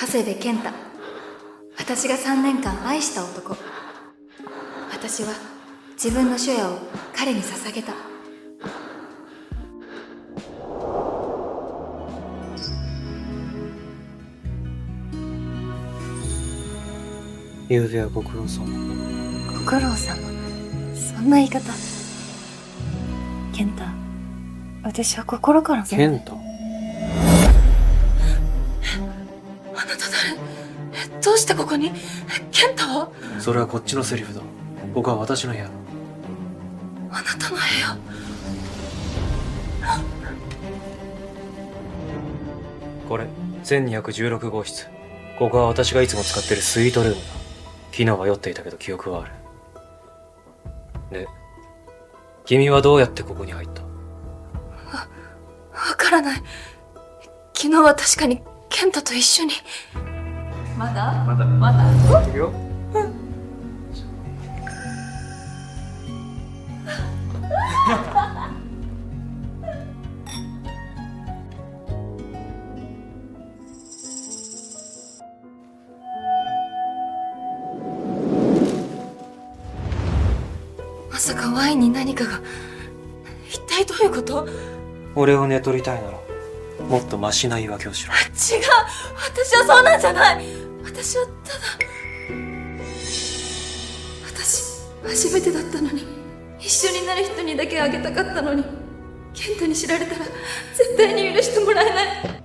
長谷部健太。私が3年間愛した男。私は自分の初夜を彼に捧げた。 ゆうべはご苦労様。 ご苦労様。そんな言い方。健太、私は心から健太？ あなた誰？どうしてここに？健太は？ それはこっちのセリフだ。ここは私の部屋。 あなたの部屋。 これ1216号室。ここは私がいつも使ってるスイートルームだ。昨日は酔っていたけど記憶はある。で、君はどうやってここに入った？ わからない。昨日は確かに健太と一緒に。まだいくよ。 まさかワインに何かが。一体どういうこと？ 俺を寝取りたいならもっとマシな言い訳をしろ。 違う、私はそうなんじゃない。私はただ、私初めてだったのに、一緒になる人にだけあげたかったのに、健太に知られたら絶対に許してもらえない。